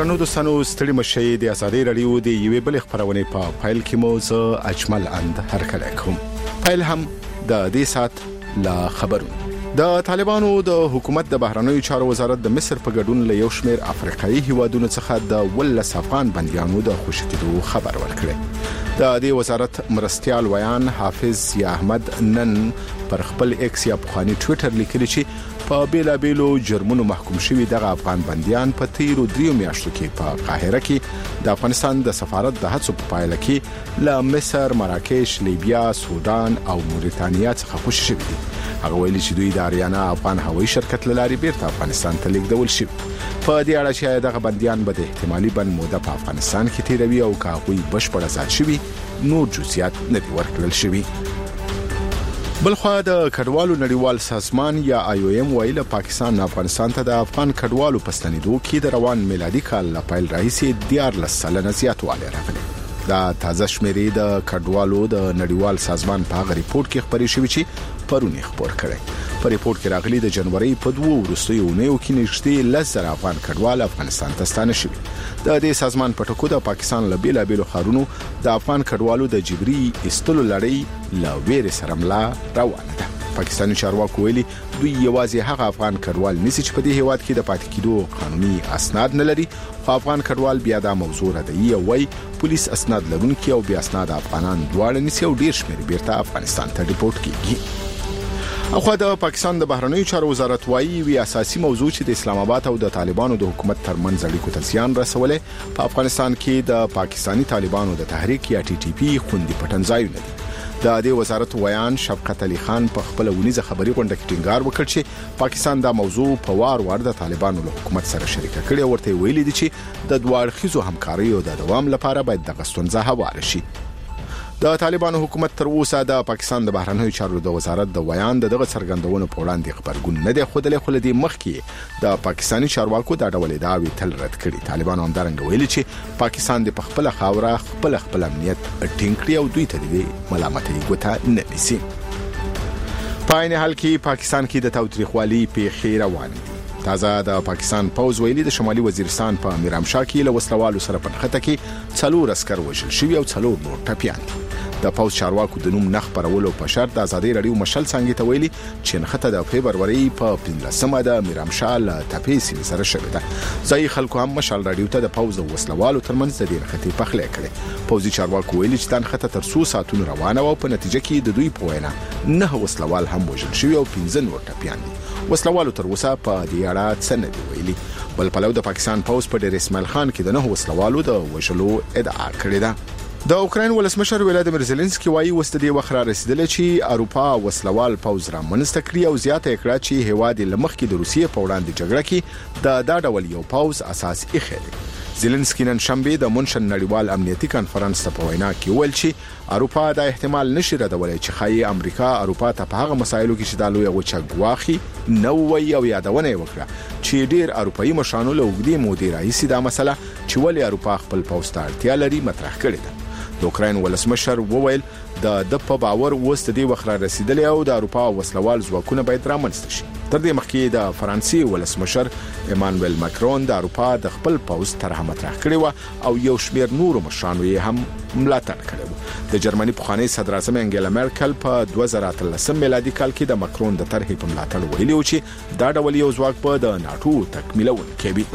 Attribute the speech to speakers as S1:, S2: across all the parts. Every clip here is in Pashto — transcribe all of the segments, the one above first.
S1: درنو دوستانو ستړي مشي د ازادي رادیو د یوې بل خبرونه په فایل کې موضوع اجمل اند هرکله کوم فایل هم د دې سات لا خبرونه د طالبانو د حکومت د بهرنیو چارو وزارت د مصر په ګډون له یو شمېر افریقایي هیوادونو څخه د ولس افغان بنديانو د خوشکېدو خبر ورکړي. د دې وزارت مرستيال ویان حافظ یا احمد نن پر خپل ایکس یا پخوانی ټوئیټر لیکلی چې په بیلابیلو جرمونو محکوم شوی دغه افغان بنديان په تیرو 3 میاشتو کې په قاهره کې د افغانستان د سفارت د هڅو په پایله کې له مصر، مراکش، لیبیا، سودان او موريتانیا څخه خوشی شوی دي. هغه ویلي چې دوی د اریانا افغان هوایي شرکت له لارې بیرته افغانستان ته لیږدول شي. په دې اړه چې دغه بنديان به د احتمالي بند موده په افغانستان کې تیروي او کاغوي بشپړ آزاد شوي نور جزئیات نه دي ورکړل شوي. بلخوا د کډوالو نړیوال سازمان یا IOM ویل پاکستان افغانستان ته د افغان کډوالو پستنیدو کې د روان میلادي کال لا پیل راهیسې 14 سلنه زیاتوالی راغلی. دا تازه شمیرې د کډوالو د نړیوال سازمان په هغه ریپورت کې خبرې شوې چې پرونی خبر کړي. په ریپورت کې راغلي د جنوري په 2 وروستیو اونیو کې نږدې 10,000 افغان کډوال افغانستان ته ستانه شوي. د دې سازمان په ټکو د پاکستان له بیلابیلو ښارونو د افغان کډوالو د جبري استلو لړۍ له ویرې سره ملا روانه ده. پاکستاني چارواکو ویلي دوی یوازې هغه افغان کډوال نسی چې په دې هیواد کې د پاتې کېدو قانوني اسناد نه لري، خو افغان کډوال بیا د موضوع ردی او وای پولیس اسناد لرونکي او بیا اسناد افغانان دواړه نسی او ډیر شمېر بیرته افغانستان ته ریپورت کیږي. اخو د پاکستان د بهرنیو چارو وزارت وايي وی اساسي موضوع چې د اسلام آباد او د طالبانو د حکومت ترمنځ اړیکو ته زیان رسولې په افغانستان کې د پاکستانی طالبانو د تحریک یا TTP خوندي پټنځایونه دي. د دې وزارت ویان شفقت علي خان په خپل ونیزه خبري غونډه کې ټینګار وکړ چې پاکستان دا موضوع په وار د طالبانو له حکومت سره شریک کړي او ورته ویلي دي چې د دوه اړخیزو همکاریو د دوام لپاره باید د غستونځه هواره شي. د طالبانو حکومت تر اوسه د پاکستان د بهرنیو چارو د وزارت د ویان دغه څرګندونو په وړاندې خبرګون نه دی خوده خو د مخکې د پاکستاني چارواکو د ډول داوی تل رد کړي. طالبانو همدارنګ ویلي چې پاکستان د خپل خاوره خپل امنیت ټینګ کړي او دوی ته د ملامتۍ ګوته نه نیسي. په عین حال کې پاکستان کې د تاوتریخوالي پیښې روانې دي. تازه د پاکستان پوز ویلي د شمالي وزیرستان په میرامشاه کې له وسلوالو سره په نښته کې 4 عسكر وژل شوي او 4 نور ټپيان دي. د پوز چارواکو د نوم نخ پرولو په شرط د ازادي رادیو مشل څنګه ته ویلي چې نښته د فبرवरी په 15مه د میرامشاه له تپې سیمې سره شوې ده. ځای خلکو هم مشل رادیو ته د پوز د وسلوالو ترمنځ د دې نښتې پخلی کړي. پوزي چارواکو ویلي چې د نښته تر 2 ساعتونو روانه او په نتیجه کې د دوی په وینا 9 وسلوال هم وژل شوي او 15 نور ټپيان دي. وسلوالو تر اوسه په دې اړه څه نه دی ویلي. بل پلو د پاکستان پوز په ډیر اسماعیل خان کې د 9 وسلوالو د وژلو ادعا کړې ده. د اوکراین ولسمشر ولادیمیر زيلنسکي وايي وستدي وخت را رسیدل چې اروپا وسلوال پوز را منځته کړی او زیاته کړه چې هواد لمخ کې د روسیې په وړاندې جګړه کې د ډول یو پوز اساس ایښی دی. زيلنسکي نن شنبه د مونشن نړیوال امنیتي کانفرنس ته په وینا کې ویل چې اروپا د احتمال نشي ردولای چې خایي امریکا اروپا ته په هغه مسایلو کې چې د لوی غوچه غواخي نو وی او یادونه وکړه چې ډیر اروپאי مشانو له وګړي مودي راځي دا مسله چې ولې اروپا خپل پوز ته اړتیا لري مطرح کړې ده. د اوکراین ولسمشر وویل د په باور وست دی وخت را رسیدلی او د اروپا وسلوال ځواکونه باید رامنځته شي. تر دې مخکې د فرانسې ولسمشر ایمانوئل ماکرون د اروپا د خپل پوز طرح مطرح کړی و او یو شمېر نورو مشرانو یې هم ملاتړ کړی و. د جرمني پخوانی صدر اعظم انګیلا مرکل په 2013 میلادي کال کې د ماکرون د طرحې په ملاتړ ویلي و چې دا ډول یو ځواک به د ناتو تکمیلونکی وي.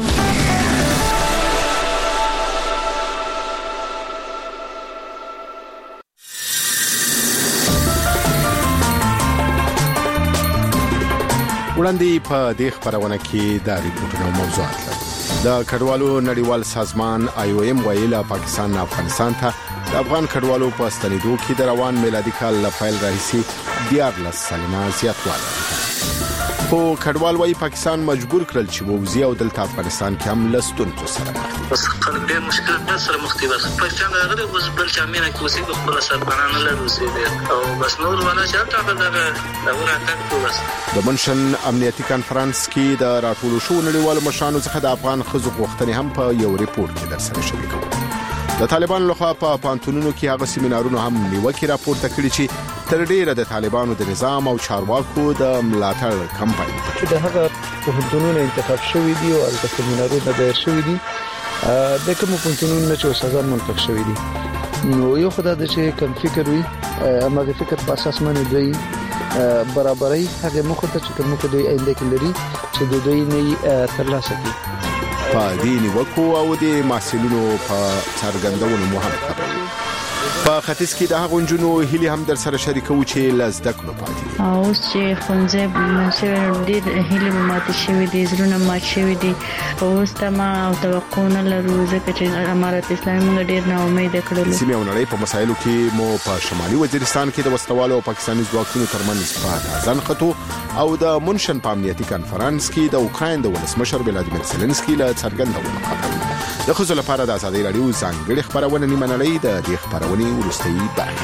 S1: وړاندې په دې خبرونه کې د ریپورتونو موضوعات لري. د کډوالو نړیوال سازمان IOM ویل پاکستان افغانستان ته د افغان کډوالو په ستنېدو کې د روان میلادي کال له پیل راهیسې 14 سلنه زیاتوالی راغلی. خو کډوال وايي پاکستان مجبور کړل چې ووزي او دلته افغانستان کې هم لستونزو سره مخ دي.
S2: بس خلک ډېر مشکلات سره مخ دي. بس پاکستان هغه د بل چا مینه کې اوسې خپل سربانان له روسي دي او بس نور ولا شرط هغه دا ورته بس
S1: د منشن امنیتي کانفرنس کې د راټولو شو نړیوالو مشرانو څخه د افغان خزو غوښتنې هم په یو ریپورت کې درسره شریکو. د طالبانو لخوا په پانتونونو کې هغه سیمینارونو هم نیوکه راپورته کړي چې تر ډیره د طالبانو د نظام او چارواکو د ملاتړ کمپاین
S3: د هغه پانتونونو انتخاب شوی دی او د سیمینارونو د شوی دی د کوم پونتونو چې سزا منتخب شوې دي نو یو خدای د چې کم فکر وي اماغه فکر په اساس باندې دوی برابرۍ هغه مخ ته چې کوم دوی آینده کې لري چې دوی نه ترلاسه کړي
S1: په دین وکو او د محصولونو په څرګندونو مهم خبرې په ختیځ کې د هغو جنونو هلي هم در سره شریکو چې لزده کړو پاتې
S4: اوس چې خونځه منشور ډېر هلي ماته شوی دي زرونه مات شوی دي اوس تما او توقع نه لرو ځکه چې امارت اسلامي موږ ډېر نا امید کړل
S1: سیمه ونړۍ په مسایلو کې مو په شمالي وزیرستان کې د وسوالو او پاکستاني ځواکونو ترمنځ ځان خطو او د منشن په امنیتي کانفرنس کې د اوکراین د ولسمشر ولادیمیر زيلنسکي له څرګندونو خبرو د خصوص لپاره د ازادي رادیو ځانګړي خبرونه نیمه نړۍ د دې خبرونه ورستۍ برخه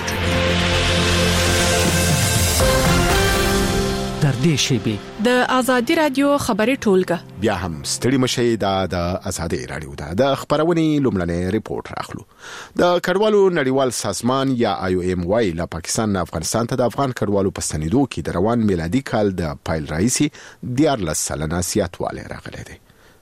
S5: در دې شیبه د ازادي رادیو خبري ټولګه
S1: بیا هم ستړي مشي د ازادي رادیو د خبرونه لومړنۍ ریپورت راخلو د کډوالو نړیوال سازمان یا IOM له پاکستان نه افغانستان ته د افغان کډوالو په ستنېدو کې د روان میلادي کال د پایل رئیسي 14 سلنه زیاتوالی راغلی دی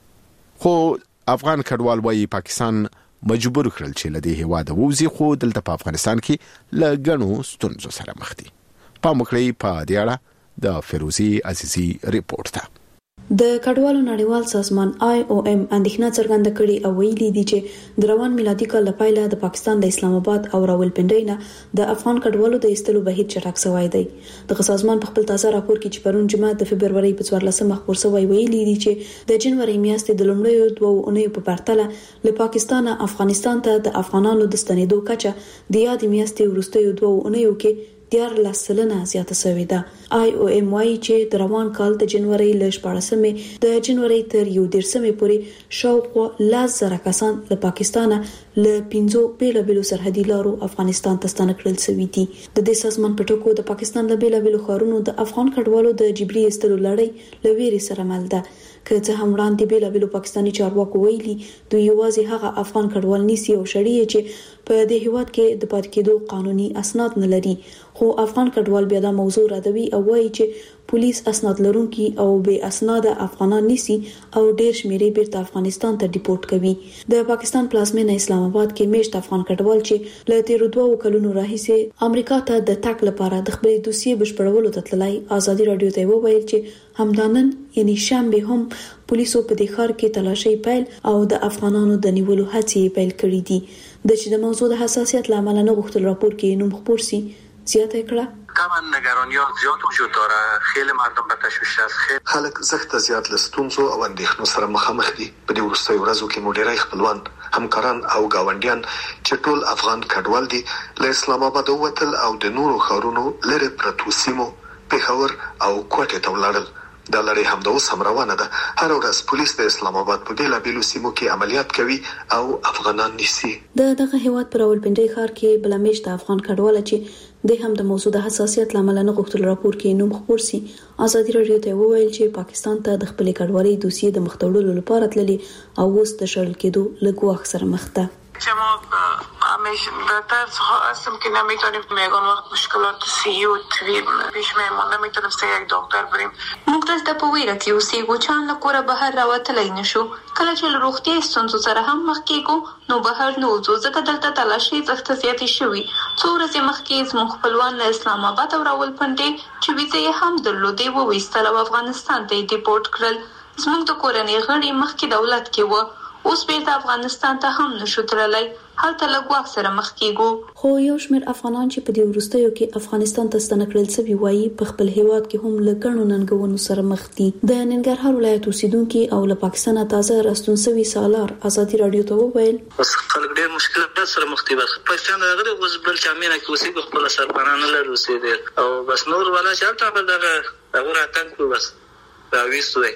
S1: خو افغان کډوال وايي پاکستان مجبور کړل چې له دې هواده ووزي خو دلته په افغانستان کې له غنو ستونزو سره مخ دي په مخړې په دیاړه د فیروزی عزیزی ریپورت ته
S6: د کډوالو نړیوال سازمان IOM اندېښنه څرګنده کړې او ویلي دي چې د روان میلادي کال لپاره د پاکستان د اسلام آباد او راولپنډۍ نه د افغان کډوالو د ایستلو بهیر چټک شوی دی د سازمان په خپل تازه راپور کې چې پرون جمعه د فبرवरी په 14 خبر شوی ویلي دي چې د جنوري میاشتې د لومړیو 2 اونیو په پرتله له پاکستان افغانستان ته د افغانانو د ستنېدو کچه د یاد میاشتې وروستیو 2 اونیو کې 14 سلنه زیاته شوې ده IOM وايي چې د روان کال د جنوري ل 14مې د جنوري تر 11مې پورې شاوخوا 10,000 کسان له پاکستان له 15 بیلابیلو سرحدي لارو افغانستان ته ستانه کړل شوي دي د دې سازمان په ټکو د پاکستان له بیلابیلو ښارونو د افغان کډوالو د جبري ایستلو لړۍ لويري سره مل ده که څه هم وړاندې بیلابیلو پاکستاني چارواکو ویلي دوی یوازې هغه افغان کډوال نیسي او شړي چې په دې هیواد کې د پاتې کېدو قانوني اسناد نه لري خو افغان کډوال بیا دا موضوع ردوي او وایي چې پولیس اسناد لرونکي او بے اسناد افغانان نیسي او ډېر شمیرې بیرته افغانستان ته ډیپورټ کوي د پاکستان پلازمینه اسلام آباد کې میشت افغان کډوال چې له تیرو 2 کلونو راهیسې امریکا ته د تک لپاره د خپل دوسیې بشپړولو ته تللی ازادي رادیو ته وویل چې همدانن یعنی شنبه هم پولیسو په دې ښار کې تلاشي پیل او د افغانانو د نیولو هڅې پیل کړې دي د چې د موضوع د حساسیت لامل نه غوښتل راپور کې نوم خبر سي زیاته کړه
S2: طبعا نگرانیات زیاد وجود داره خیلی مردم به تشویش است
S7: خلک سخت زیات لستونزو او اندېښنو سره مخامخ دي په دې وروستیو ورځو کې مډیرای خپلوان همکاران او گاونډیان چې ټول افغان کډوال دي له اسلام آباد ووتل او د نورو ښارونو لري پرتو سیمو پېښور او کوټه ته ولاړل د لړۍ هم د اوس هم روانه ده هر ورځ پولیس د اسلام آباد په بیلابیلو سیمو کې عملیات کوي او افغانان نیسي
S6: دغه هیواد پر راولپنډۍ ښار کې بلمیش د افغان کډوال چې د هم د موضوع د حساسیت لامل نه غوښتل راپور کې نوم خبر سي ازادي رادیو ته وویل چې پاکستان ته د خپل کډوالۍ دوسیې د مختوړلو لپاره تللي او اوس د شړل کېدو لګوخ سره مخ ده
S8: شما همیشه در ترس هستم که نمیتونیم میگن وقت مشکلات صحی و طبیب پیش میمون نمیتونیم سه یک دکتر بریم
S9: موږ دلته په ویره کې اوسېږو چې له کوره بهر راوتلی نشو کله چې له روغتیايي ستونزو سره هم مخ کېږو نو بهر نه وځو ځکه دلته تلاشي سخته زیاتې شوي څو ورځې مخکې زموږ خپلوان له اسلام آباد او راولپنډۍ چې ویزه یې هم درلودې وویستل او افغانستان ته یې ډیپورټ کړل زموږ د کورنۍ غړي مخکې دولت کې و اوس بیرته افغانستان ته هم نشو تللی هلته له ګواښ سره مخ کېږو
S6: خو یو شمېر افغانان چې په دې وروستیو کې افغانستان ته ستنه کړل شوي وایي په خپل هیواد کې هم له ګڼو ننګونو سره مخ دي د ننګرهار ولایت اوسیدونکي او له پاکستان تازه راستون شوي سالار ازادي رادیو ته وویل
S2: خلک ډېر مشکلات سره مخ دي بس پاکستان راغلي اوس بل چا مینه کې اوسېږي خپل سرپرانه لري اوسېږي او بس نور ولا چالتہ به دغه راتنګ بس راويستوي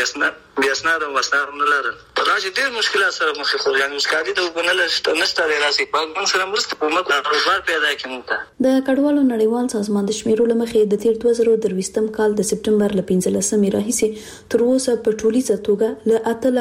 S2: بیاسنا د وسار نه لرل راځي ډېر مشکلات سره مخ خو یعنی مسکادي د وبنل نشته راځي په سره مرسته په مت کاروبار پیدا کړي
S6: د کډوالو نړیوال سازمان د شمیرو لمخې د تیر 2023م کال د سپټمبر ل 15مې راهیسې تر اوسه په ټولیزه توګه ل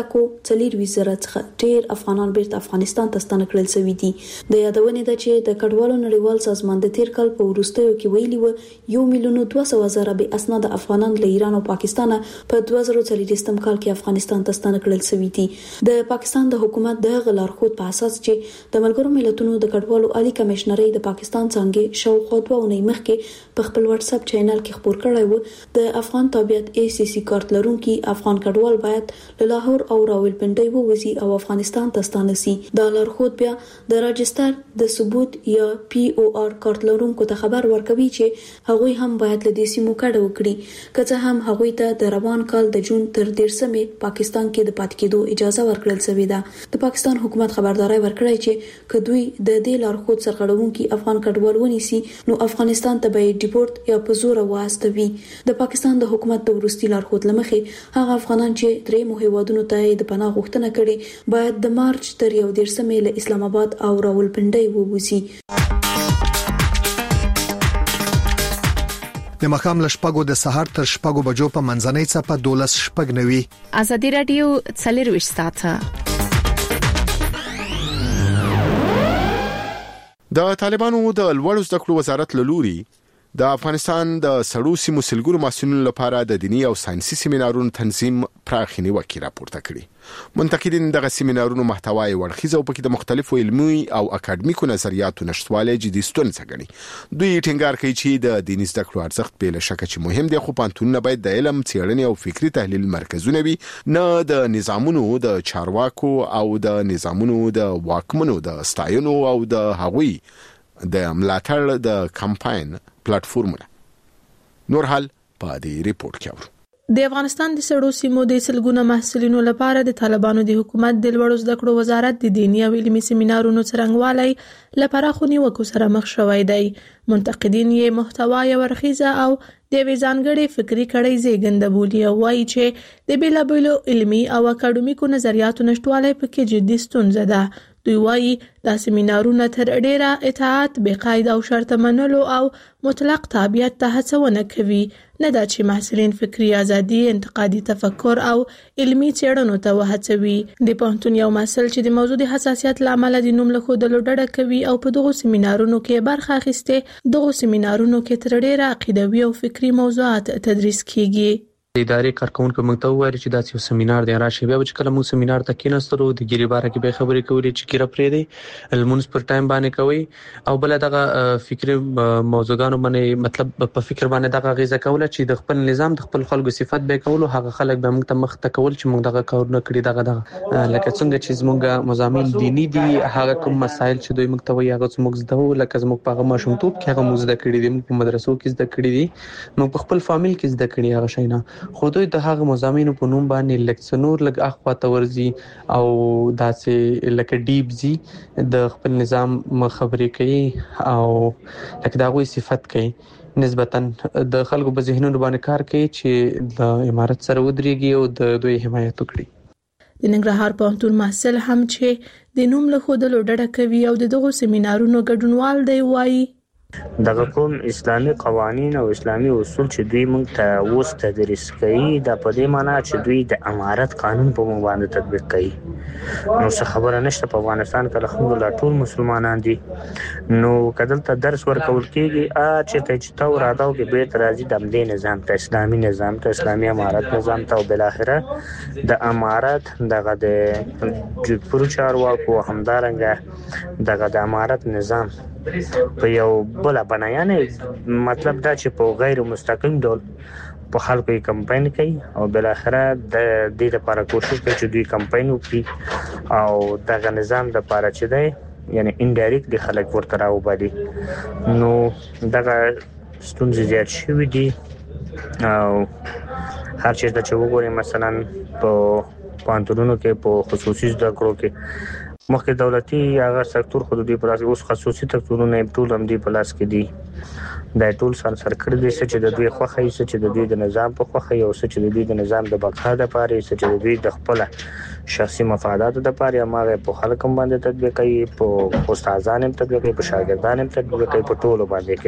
S6: 8,40,000 څخه ډېر افغانان بیرته افغانستان ته ستانه کړل شوي دي د یادونې ده چې د کډوالو نړیوال سازمان د تیر کال په وروستیو کې ویلي و 1,200,000 به اسناد افغانان له ایران او پاکستان په 2040م کال کې افغانستان ته ستانه کړل شوی دي. د پاکستان د حکومت د غلارخود په اساس چې د ملګرو ملتونو د کډوالو عالی کمشنري د پاکستان څنګه شاوخوا 2 اونۍ مخکې په خپل واتس اپ چینل کې خبر کړی و د افغان تابعیت ACC کارت لرونکي افغان کډوال باید له لاهور او راولپنډي ووزي او افغانستان ته ستانه شي. د لارښود بیا د راجستر د ثبوت یا POR کارت لرونکو ته خبر ورکوي چې هغوی هم باید له دې سیمو کډه وکړي که څه هم هغوی ته د روان کال د جون تر 13 پاکستان کې د پاتې کېدو اجازه ورکړل شوې ده. د پاکستان حکومت خبرداري ورکړی چې که دوی د دې لارښود سرغړونکي افغان کډوال ونیسي نو افغانستان ته به ډیپورت یا په زور واستوي. د پاکستان د حکومت د ورستي لارښود لمخې هغه افغانان چې درې هیوادونو ته د پناه غوښتنه کړې باید د مارچ تر 13 له اسلام آباد او راولپنډي ووزي.
S10: د مخام لشپګو د سحر تر شپګو بجو په منځنۍ څپه 12 شپګ نوي.
S5: ازادي رادیو څلروي ساته.
S1: د طالبانو د لوړو زده کړو وزارت له لوري د افغانستان د سړو سیمو سلګونو محصلینو لپاره د دینی او ساينسي سیمینارونو تنظیم پراخي نیوکه راپورته کړي. منتقدین دغه سیمینارونو محتوای ورخیزه او پکې د مختلفو علمي او اکاډمیکو نظریاتو نشټواله جدي ستونزه ګڼي. دوی ټینګار کوي چې د دیني زده کړو ارزښت بل شک چې مهم دی، خو پانتونونه باید د علم څېړنې او فکری تحلیل مرکزونه وي، نه د نظامونو د چارواکو او د نظامونو د واکمنو د ستاینو او د هغوی د ملاتړ د کمپاین پلیټفارمونه. نور حال په دې ریپورت کې اورو.
S11: د افغانستان د سړو سیمو د سلګونو محصلینو لپاره د طالبانو د حکومت د لوړو زده کړو وزارت د دیني او علمي سیمینارونو څرنګوالي لپاره خو نیوکو سره مخ شوی دی. منتقدین یې محتوای ورخیزه او د ځانګړي فکری کړي زیږنده بولي او وایي چې د بیلابیلو علمي او اکاډمیکو نظریاتو نشټواله پکې جدي ستونزه ده. دوی وایي دا سیمینارونه تر ډیره اطاعت، بې قید او شرط منلو او مطلق تابعیت ته هڅونه کوي، نه دا چې محصلین فکری ازادي، انتقادي تفکر او علمي څېړنو ته وهڅوي. د پوهنتون یو محصل چې د موضوع د حساسیت لامل د نوم له ښودلو ډډه کوي او په دغو سیمینارونو کې برخه اخیسته، دغو سیمینارونو کې تر ډیره عقیدوي او فکری موضوعات تدریس کیږي.
S12: د ادارې کارکونکو موږ ته وویل چې دا یو سیمینار دی، راشي بیا چې کله موږ سیمینار ته کېناستلو د ګیري باره کې به خبرې کولې چې ګیره پرې دی المونس پر ټایم باندې کوي او بل دغه فکری موضوعګانو باندې مطلب په فکر باندې دغه غیزه کوله چې د خپل نظام د خپل خلکو صفات به کولو، هغه خلک به موږ ته مخ ته کول چې موږ دغه کارونه کړی دغه لکه څنګه چې موږ مزامین دینی دي، هغه کوم مسایل چې دوی موږ ته وایي هغه موږ زده وو، لکه موږ په هغه ماشومتوب کې هغه موږ زده کړی دي، موږ په مدرسو کې زده کړی دي، موږ په خپل فامیل کې زده کړی هغه شینه، خو دوی د مزامینو په نوم باندې لکسنور لګ اخوا تورزي او داسې لکه ډیپ زی د خپل نظام خبرې کوي او لکه دا غوي صفت کوي، نسبتا د خلکو په ذهنونو باندې کار کوي چې د امارت سره ودرېږي او د دوی حمایت وکړي.
S11: د ننګرهار پوهنتون محصل هم چې د نوم له ښودلو ډډه کوي او دغه سیمینارونو ګډونوال دی وایي
S13: دغه کوم اسلامي قوانين او اسلامي اصول چې دوی موږ ته اوس تدریس کوي دا په دې معنی چې دوی د امارت قانون په موږ باندې تطبیق کوي. نو څه خبره نشته په افغانستان کې الحمدلله ټول مسلمانان دي، نو کدلته درس ورکول کېږي چې تا وراداو کې به راځي د امدې نظام ته، اسلامي نظام ته، اسلامي امارت نظام ته او بل اخره د امارت دغه د پروچارواکو همدارنګه دغه د امارت نظام په یو بل بنایانه مطلب دا چې په غیر مستقیم ډول په خلکو یې کمپاین کوي او بل اخره د دې لپاره کوشش کوي چې دوی کمپاین وکړي او دغه نظام د لپاره چې دی یعنی انډایرکټلی خلک ورته راوبالي. نو دغه ستونزې زیات شوي دي او هر چیرته چې وګورئ مثلا په پوهنتونونو کې په خصوصي زده کړو کې مخکې دولتي هغه سکتور خو دوی په لاس، اوس خصوصي سکتورونه ټول هم دی په لاس کې دي، دا ټول سر کړی دي چې د دوی خوښه یې چې د دوی د نظام په خوښه یې او چې د دوی د نظام د بقا لپاره یې چې د دوی د خپل شخصي مفاداتو لپاره هغه په خلکو باندې تطبیق کوي، په استادانو هم تطبیق کوي، په شاګردانو هم تطبیق کوي، په ټولو باندې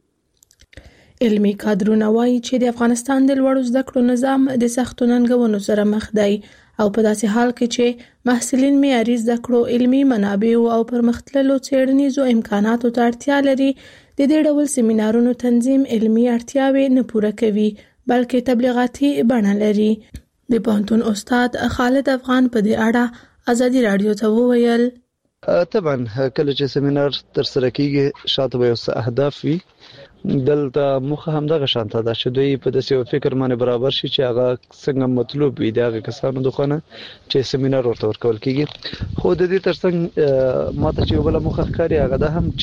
S13: کوي.
S11: علمي کادرونه وایي چې د افغانستان د لوړو زده کړو نظام د سختو ننګونو سره مخ دی او په داسې حال کې چې محصلین معیاري زده کړو، علمي منابع او پرمختللو څېړنیزو امکاناتو ته اړتیا لري، د دې ډول سیمینارونو تنظیم علمي اړتیاوې نه پوره کوي بلکې تبلیغاتي بڼه لري. د پوهنتون استاد خالد افغان په دې اړه ازادي رادیو ته وویل
S3: طبعا کله چې سیمینار تر سره کیږي شاته به اوس اهداف وي دلته مخه هم دغه شانته ده چې دوی په داسې فکر باندې برابر شي چې هغه څنګه مطلوب وي دغه کسانو دغه چې سیمینار ورته ورکول کیږي خو د دې ترڅنګ ماته چې بل مخه ښکاري هغه ده هم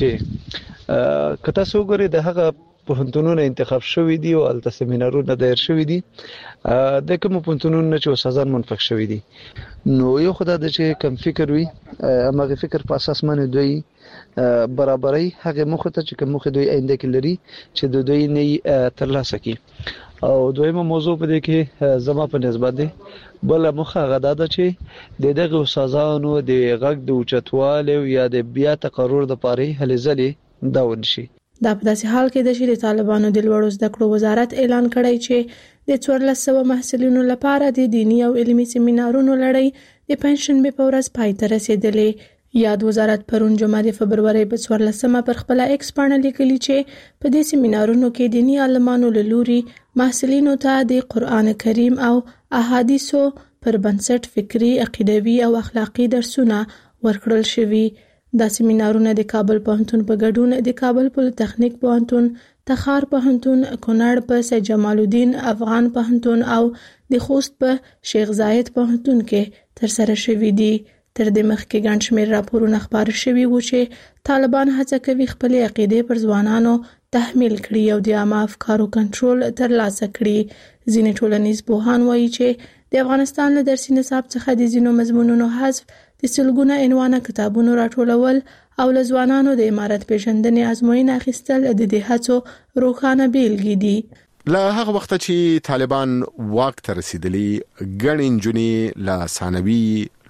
S3: چې کته سوګوري د هغه پوهنتونونو انتخاب شوی دی او الته سیمینارونه دایر شوی دي د کوم پوهنتونونو چې سازان منفق شوی دي نو یو خدای د چې کم فکر وي هغه فکر په اساس باندې دوی برابرۍ هغه مخ ته چې کوم مخ دوی آینده کې لري چې د دوی نه ترلاسه کی او دویمه موضوع په دې کې زما په نسبت دی بل مخ هغه ده چې دغه سازانو د غږ د اوچتوالي یا د بیا تقرر د پاره هلې ځلې دا ونشي
S11: دا په داسې حال کې د شری طالبانو د لوړو زده کړو وزارت اعلان کړی چې د 1400 محصلینو لپاره د دینی او علمي سیمینارونو لړۍ د پنځشنبه په ورځ پای ته رسیدلې یاد وزارت پرون جمعه د فبرवरी په 14مه پر خپل ایکس باندې لیکلي چې په دې سیمینارونو کې دینی عالمانو له لوري محصلینو ته د قران کریم او احادیثو پر بنسټ فکری عقیدوي او اخلاقی درسونه ورکړل شوي دا سیمینارونه د کابل پوهنتون په ګډون د کابل پولیټیکنیک پوهنتون تخار پوهنتون کونړ په سید جمال الدین افغان پوهنتون او د خوست په شیخ زاید پوهنتون کې تر سره شوي دي تر دې مخکې ګڼ شمېر راپورونه خپاره شوي وو چې طالبان هڅه کوي خپل عقیدې پر ځوانانو تحمیل کړي او د عامه افکارو کنټرول ترلاسه کړي ځینې ټولنیز پوهان وایي چې د افغانستان له درسي نصاب څخه د ځینو مضمونونو حذف د سلګونه عنوانه کتابونو راټولول او له ځوانانو د امارت پیژندنې ازموینه اخیستل د دې هڅو روښانه بیلګې دي
S1: له هغه وخت چې طالبان واک ته رسیدلی ګڼ نجونې له ثانوي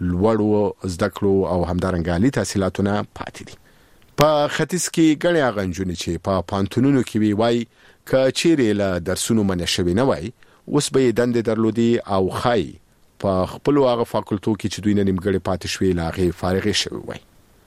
S1: لوړو زده کړو او همدارنګه عالی تحصیلاتونه پاتې دي په ختیځ کې ګڼ هغه نجونې چې په پانتونونو کې وای ک چیرې له درسونو منشوي نه وای اوس به دندې درلودي او خای په خپل هغه فاکولټو کې چې دوی نه نیمګړې پاتې شوي لاغه فارغ شوی وای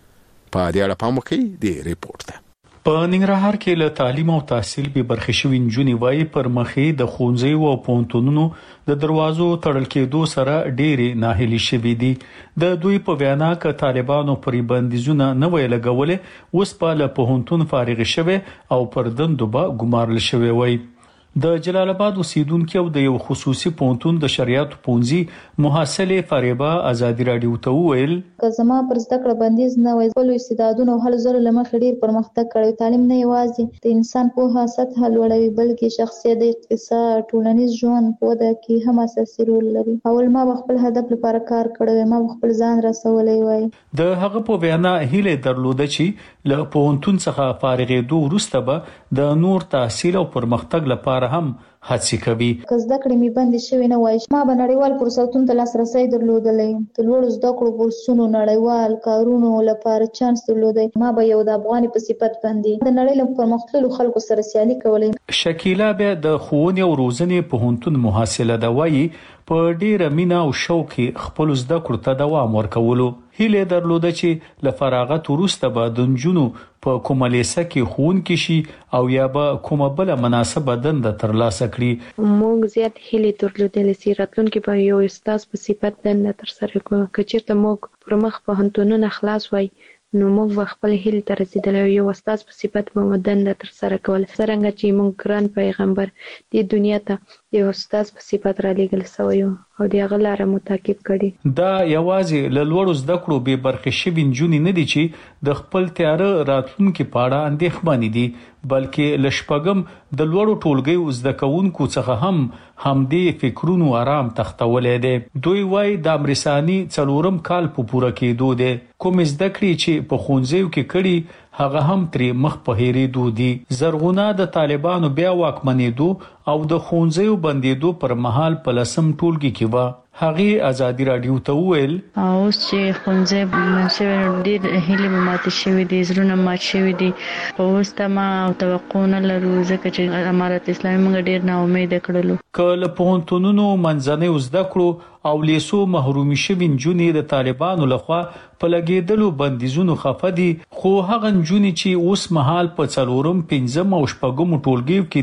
S1: په دې اړه پام وکړئ د ریپورت ته
S14: په ننګرهار کې له تعلیم او تحصیل به برخې شوي نجونې وایي پر مخې د ښوونځیو او پوهنتونونو د دروازو تړل کېدو سره ډېرې ناهیلي شوي دي د دوی په وینا ک طالبانو پرې بندیزونه نه وی لګولې اوس په له پوهنتون فارغ شوي او پر دندو به ګمارل شوي وای د جلال آباد اوسیدونکو او د یو خصوصي پوهنتون د شریعت پونځي محصله فریبا ازادي رادیو ته ویل
S15: که زما پر زده کړه بندیز نه وای خپل استعدادونه هل زر لمخ ډیر پرمختګ کړی تعلیم نه یوازې د انسان په سطح لوړوي بلکې شخصیت د اقتصاد ټولنیز ژوند په وده کې هم اساسي رول لري اول ما خپل هدف لپاره کار کړی ما خپل ځان رسولای وای
S14: د هغه په وینا هیله درلوده چې له پوهنتون څخه فارغېدو وروسته به د نور تحصیل او پرمختګ لپاره هم هڅه کوي
S15: که زده کړې می بند شوی نه وای ما به نړیوال فرصتونو ته لاسرسي درلودلې د لوړ زده کړو کورسونو نړیوال کارونو لپاره چانس درلودای ما به یو د افغاني په صفت باندې د نړۍ له پرمختللو خلکو سره سیالي کولای
S14: شکیلا به د ښوونې او روزنې پوهنتون محصله ده وایي په ډیره مینا او شوق خپل زده کړو ته دوام ورکولو هیله درلوده چې ل فراغت وروسته به د نجونو په کومه لیسه کې خون کې شي او یا به کومه بل مناسبه دنده ترلاسه کړي
S16: موږ زیات هیله درلودلې چې راتلونکي به یو استاد په صفت دنده تر سره کوو کچېرته موږ پر مخ په هنتونونه خلاص وای نو موږ خپل هیله تر رسیدلې یو استاد په صفت به دنده تر سره کول څنګه چې موږ ګران پیغمبر د دنیا ته یو استاد په صفت را لېږل سوی او د هغه لاره متعقب کړي
S14: دا یوازې له لوړو زده کړو به برخې شوي نجونې نه دي چې د خپل تیاره راتلونکي په اړه اندېښمنې دي بلکې له شپږم د لوړو ټولګیو زده کوونکو څخه هم همدې فکرونو آرام تختولې دي دوی وایي د امرساني څلورم کال په پوره کېدو دي کوم زده کړې چې په ښوونځیو کې کړي هغه هم ترې مخ په هېرېدو دي زرغونه د طالبانو بیا واکمنېدو او د ښوونځیو بندېدو پر مهال په لسم ټولګي کې و هغه ازادي رادیو ته ویل
S4: اوس چې ښوونځي منشور ډېر هیله ماته شوی دي زړونه مات شوی دي اوس تما او توقع نه لرو ځکه چې امارت اسلامي موږ ډېر نا امید کړلو
S14: کله پوهنتونونو منځنۍ زده کړو او لیسو محرومي شوي نجونې د طالبانو لخوا په لګېدلو بندیزونو خفه دي خو هغه نجونې چې اوس مهال په څلورم پنځم او شپږم ټولګیو کې دي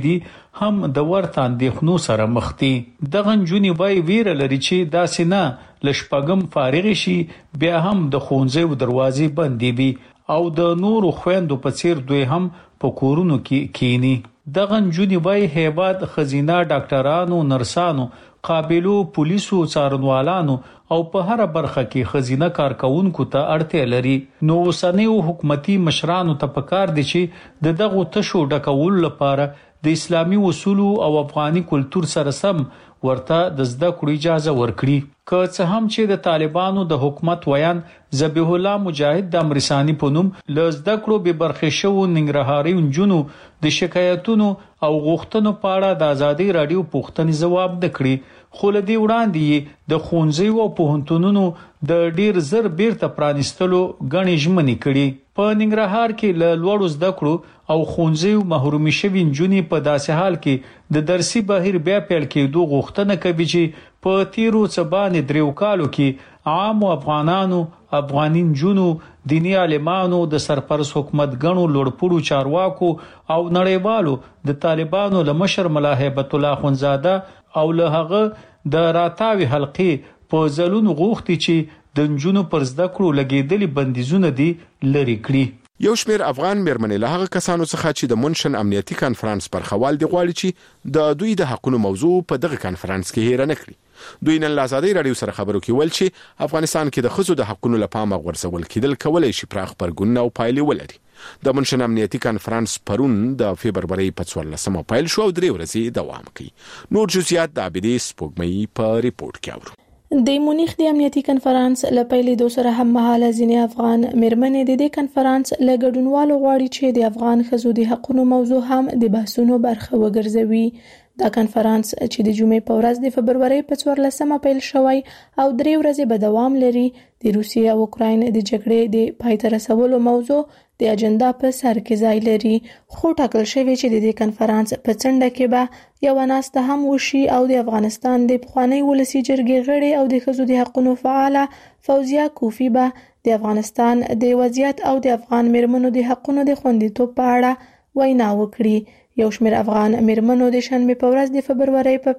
S14: هم د ورته اندېښنو سره مخ دي. دغه نجونې وایي ویره لري چې داسې نه لشپګم فارغ شي بیا هم د ښوونځیو دروازې بندې وي او د نورو خويندو په څیر دوی هم په کورونو کې کینی. دغه نجونې وایي هیواد خزینه ډاکټرانو، نرسانو، قابلو پولیسو، څارنوالانو او په هر برخه کې خزینه کارکونکو ته اړتیا لري. نو اوسنیو حکومتي مشرانو ته پکار دي چې د دغه تشو ډکول لپاره د اسلامي اصولو او افغاني کلچر سره سم ورته د زده کړو اجازه ورکړي. که څه هم چې د طالبانو د حکومت ویان ذبیح الله مجاهد د امرسانی په نوم له زده کړو به برخه شو ننګرهاري نجونو د شکایتونو او غوښتنو په اړه د ازادي رادیو پوښتنې جواب نکړي، خو له دې وړاندې د ښوونځیو او پوهنتونونو د ډیر زر بیرته پرانیستلو غني ژمنې کړي. په ننګرهار کې له لوړو زده کړو او ښوونځیو محرومي شوي نجونې په داسې حال کې د درسي بهیر بیا پیل کېدو غوښتنه کوي چې په تیرو څبانې دریو کالو کې عام افغانانو، افغاني نجونو، دینی عالمانو، د سرپرست حکومت غنو لوړپوړو چارواکو او نړیوالو د طالبانو له مشر ملا هیبت الله اخونزاده او له هغه د راتاوي حلقې په ځلونو غوښتي چې د نجونو پر زده کړو لګیدلي بندیزونه دي لري کړي.
S1: یو شمیر افغان مېرمنې له هغه کسانو څخه چې د منشن امنیتي کانفرنس برخوال دي غواړي چې د دوی د حقوقو موضوع په دغه کانفرنس کې هیر نه کړي. دوی نن له ازادي رادیو سره خبرو کې ول چې افغانستان کې د ښځو د حقوقو لپاره غورځول کېدل کولای شي پراخ پرګون او پایلې ولري. د منشن امنیتي کانفرنس پرون د فبرवरी په 14مه پیل شو او 3 ورځې دوام کوي. نور جزئیات د عبدي سپوږمۍ په ریپورت کې اورو.
S11: د مونیخ د امنیتي کانفرنس لپاره د سره هم مهاله ځینې افغان مېرمنې د دې کانفرنس لګډونوالو غواړي چې د افغان ښځو د حقوقو موضوع هم د بحثونو برخه وګرځوي. دا کانفرنس چې د جمعې په ورځ د فبرवरी په 14مه پیل شوی او 3 ورځې به دوام لري د روسیې او اوکراین د جګړې د پای ته رسولو موضوع د اجنډا په سر کې ځای لري. خو ټاکل شوی چې د دې کانفرنس په څنډه کې به یو ناسته هم وشي او د افغانستان د پخوانی ولسی جرګې غړي او د ښځو د حقوقو فعاله فوزیه کوفی به د افغانستان د وضعیت او د افغان مېرمنو د حقوقو د خوندیتوب په اړه وینا وکړي. یو شمېر افغان مېرمنو د شنبه په ورځ د فبرवरी په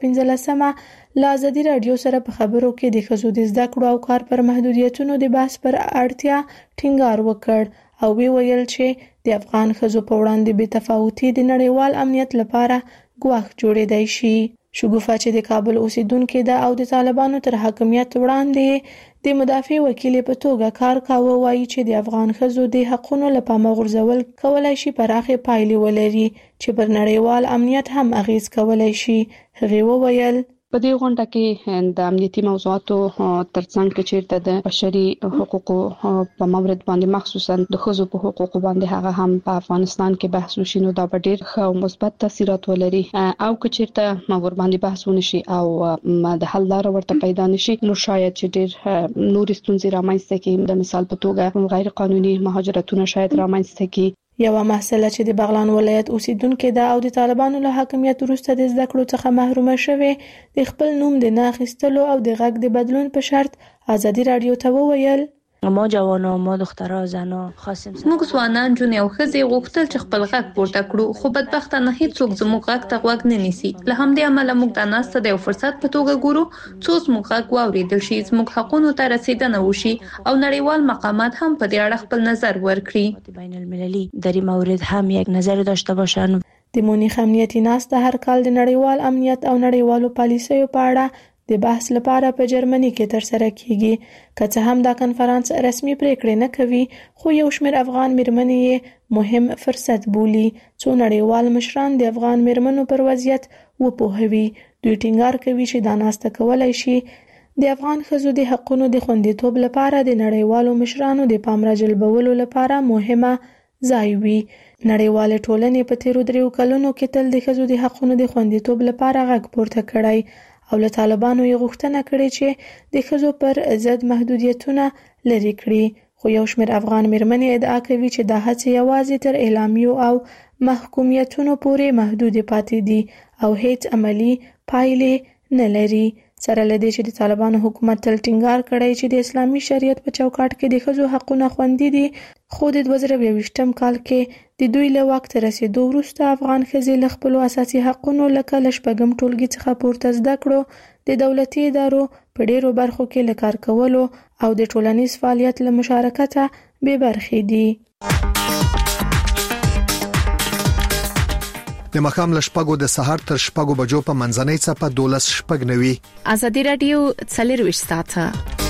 S11: 15مه له ازادي رادیو سره په خبرو کې د ښځو د زده کړو او کار پر محدودیتونو د بحث پر اړتیا ټینګار وکړ او ویل چې د افغان ښځو په وړاندې بې تفاوتي د نړیوال امنیت لپاره ګواښ جوړېدای شي. شګوفه چې د کابل اوسیدونکو ده او د طالبانو تر حاکمیت وړاندې د مدافع وکیل په توګه کار کاوه وایي چې د افغان ښځو د حقوقو لپاره غورځول کولای شي پراخه پایلې ولري چې پر نړیوال امنیت هم اغیز کولای شي. هغه وویل
S16: په دې غونډه کې د امنیتي موضوعاتو ترڅنګ کې چیرته د بشري حقوقو په مورد باندې مخصوصا د ښځو په حقوقو باندې هغه هم په افغانستان کې بحث وشي نو دا به ډېر ښه او مثبت تاثیرات ولري او که چیرته مور باندې بحث ونشي او د حل لار ورته پیدا نشي نو شاید چې ډېر نور ستونزې رامنځته کړي. د مثال په توګه غیر قانوني مهاجرتونه شاید رامنځته کړي.
S11: یو محصله چې د بغلان ولایت اوسیدونکو ده او د طالبانو له حاکمیت وروسته د زده کړو څخه محرومه شوه د خپل نوم د نه اخیستلو او د غږ د بدلون په شرط ازادي رادیو ته وویل
S17: ما جوانا ما دخترها زنا خواستیم
S9: موږ ځوانان جون یو خزي غوښتل چې خپل غږ پورته کړو خو بدبختانه هیڅوک زموږ غږ ته غوږ نه نیسي. له همدې امله موږ د ناسته د فرصت په توګه ګورو څو زموږ غږ واوریدل شي، زموږ حقوقو ته رسیدنه وشي او نړیوال مقامات هم په دې اړه خپل نظر ورکړي.
S17: بین المللی در این مورد هم یک نظر داشته باشن.
S11: د مونیخ امنیتي ناسته هر کال د نړیوال امنیت او نړیوالو پالیسیو په اړه د بحث لپاره په جرمني کې ترسره کیږي. که څه هم دا کانفرنس رسمي پریکړې نه کوي خو یو شمېر افغان مېرمنې مهم فرصت بولي څو نړیوال مشران د افغان مېرمنو پر وضعیت وپوهوي. دوی ټینګار کوي چې دا ناسته کولای شي د افغان ښځو د حقوقو د خوندیتوب لپاره د نړیوالو مشرانو د پام راجلبولو لپاره مهمه ځای وي. نړیوال ټولنې په تیرو 3 کلونو کې تل د ښځو د حقوقو د خوندیتوب لپاره غږ پورته کړی او له طالبانو یې غوښتنه کړې چې د ښځو پر ضد محدودیتونه لري کړي. خو یو شمېر افغان مېرمنې ادعا کوي چې دا هڅې یوازې تر اعلامیو او محکومیتونو پورې محدود پاتې دي او هیڅ عملی پایلې نه لري. سره لدې چې د طالبانو حکومت تل ټینګار کړی چې د اسلامي شریعت په چوکاټ کې د ښځو حقونه خوندي دي، خو د 2022م کال کې د دوی له واک ته رسیدو وروسته افغان ښځې له خپلو اساسي حقونو لکه له شپږم ټولګي څخه پورته زده کړو، د دولتي ادارو په ډیرو برخو کې له کار کولو او د ټولنیز فعالیت له مشارکته بې برخې دي.
S10: د مخام لشپګو د سحر تر شپګو بجو په منځنۍ څپه 12:09.
S5: ازادي رادیو 24 ساعته.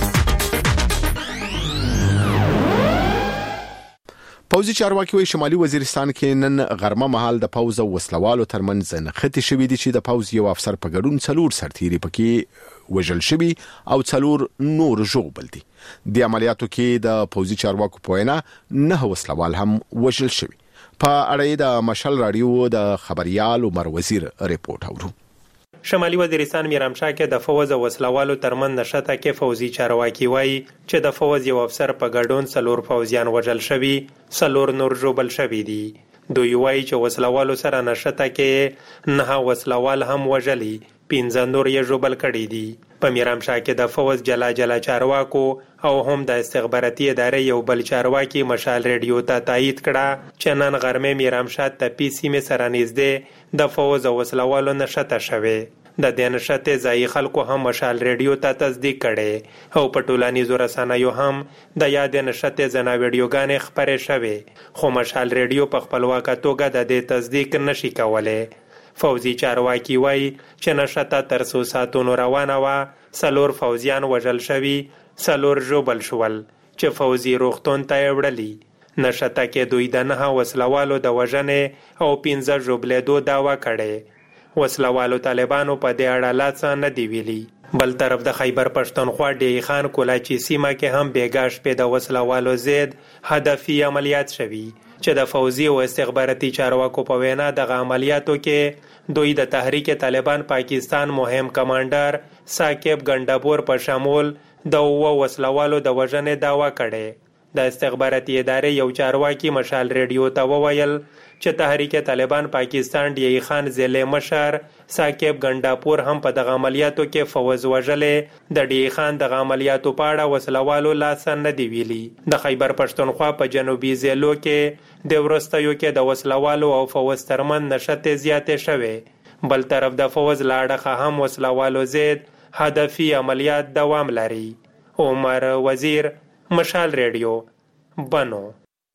S1: پوځي چارواکي وایي شمالي وزیرستان کې نن غرمه مهال د پوځ او وسلوالو ترمنځ نښتې شوې دي چې د پوځ یو افسر په ګډون 4 سرتیري پکې وژل شوي او 4 نور ژوبل دي. د عملیاتو کې د پوځي چارواکو په وینا 9 وسلوال هم وژل شوي. په اړه د مشال رادیو د خبريال عمر وزیر ریپورت اورو.
S18: شمالي وزیرستان میرامشاه کې د فوز او وسلوالو ترمن نشته کې فوزي چارواکي وایي چې د فوز یو افسر په ګډون 4 فوزیان وژل شوي، 4 نور ژوبل شوي دي. دوی وایي چې وسلوالو سره نشته کې 9 وسلوال هم وژلي، 15 نور یې ژوبل کړي دي. په میرامشاه کې د فوز جلا چارواکو او هم د استخباراتي ادارې یو بل چارواکي مشال رادیو ته تایید کړه چې نن غرمه میرامشاه ته پی سیمه سره نږدې د فوز او وسلوالو نشته شوه. د دې نشته ځای خلکو هم مشال رادیو ته تصدیق کړي او په ټولنیزو رسنیو هم د یاد نشته زنا ویډیوګانې خبرې شوه، خو مشال رادیو په خپلواکه توګه د دې تصدیق نشي کولای. فوزي چارواکي وایي چې نشته تر 100 ساعتونو روانه وه، 4 فوزیان وژل شوي، 4 ژوبل شول چې فوزي روغتون ته یې وړلي. نشته کې دوی د 9 وسلوالو د وژنې او 15 ژوبلېدو دعوه کړې. وسلوالو طالبانو په دې اړه لا څه نه دی ویلي. بل طرف د خیبر پښتونخوا ډی خان کولاچی سیمه کې هم بیګا شپې د وسلوالو ضد هدفي عملیات شوي چې د فوزي او استخباراتي چارواکو په وینا د عملیاتو کې دوی د تحریک طالبان پاکستان مهم کمانډر ثاقب ګنداپور په شمول د وسلوالو د وژنې دعوا کړې. د استخباراتي ادارې یو چارواکي مشال رادیو ته وویل چې تحریک طالبان پاکستان ډی خان ضلع مشر ثاقب ګنداپور هم په دغه عملیاتو کې فوز وژلې. د ډی خان د عملیاتو په اړه وسلوالو لاس نه دی ویلي. د خیبر پښتونخوا په جنوبي ضلعو کې د ورستیو کې د وسلوالو او فوز ترمن نشته زیاتې شوه. بل طرف د فوز لاړه هم وسلوالو ضد هدفي عملیات دوام لري. عمر وزیر، مشال رادیو، بنو.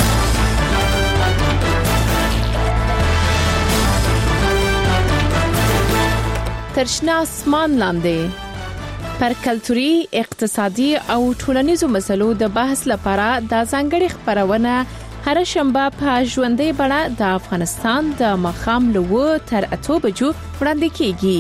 S5: ترشنا اسمان لاندې پر کلتوري، اقتصادي او ټولنیزو مسلو د بحث لپاره د ځانګړي خبرونه هر شنبه په ژوندۍ بڼه د افغانستان د مخام له 9 تر 8 بجو وړاندې کیږي.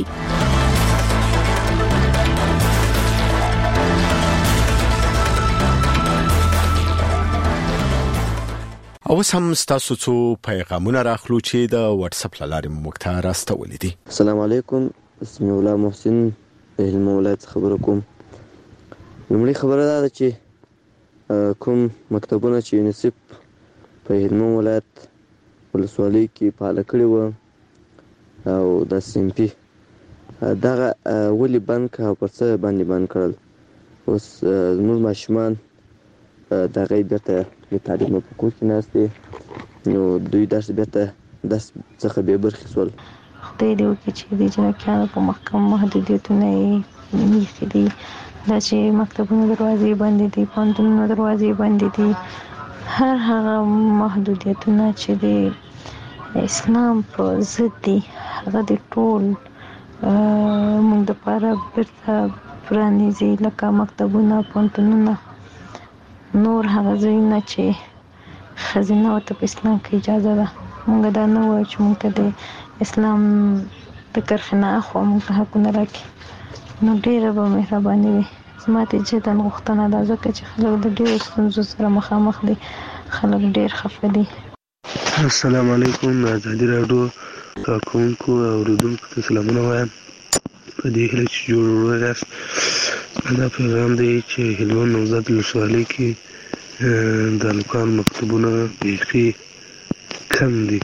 S1: او سم ستاسو څو پیغامونه راخلو چې د واتس اپ لارې موږ ته راستولې دي.
S19: السلام علیکم، اسمي الله محسن هلمند ولایت خبرو کوم. لومړی خبره ده چې کوم مکتبونه چې یونیسف په هلمند ولایت ولسوالۍ کې فعال کړي وو او د سیمپي دغه ولې بند کړه او پر څه باندې بند کړل. اوس زموږ ماشومان دغه بیرته د تعلیم په کور کې ناست نو دوی درس بیرته درس څخه بې برخې شول.
S20: خدای دې وکړي چې د جنکیانو په محکم محدودیتونه یې میخي دي، دا چې مکتبونو دروازې بندې دي، پوهنتونونو دروازې بندې دي، هر هغه محدودیتونه چې د اسلام په ضد دي هغه د ټول موږ دپاره بیرته پرانیزي، لکه مکتبونه، پوهنتونونه، نور هغه ځایونه چې ښځینه ورته په اسلام کې اجازه ده. موږ دا نه وایو چې موږ ته د اسلام د کرښې نه اخوا موږ ته حقونه راکړي، نو ډېره به مهرباني وي. زما ته جدا غوښتنه ده ځکه چې خلک د ډېرو ستونزو سره مخامخ دي، خلک ډېر خفه دي.
S21: السلام علیکم، ازادي راډیو کارکوونکو او اورېدونکو ته سلامونه وایم. په دې هیله چې جوړ یاست، دا پیغام دی چې هلمند نوزاد ولسوالۍ کې د هلکانو مکتبونه بیخي کم دي،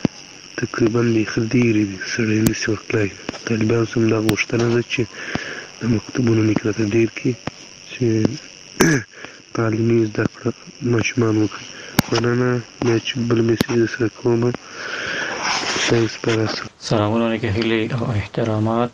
S21: تقریبا بیخي ډېرې دي، سړی نشي ورتلی. طالبانو څخه همدا غوښتنه ده چې د مکتبونو نه کې راته ډېر کې چې تعلیمي زده کړه ماشومان وکړي. مننه. بیا چې بل میسیج سره کوم. ثانکس. پر
S7: سلامونه علیکم، هیلې او احترامات.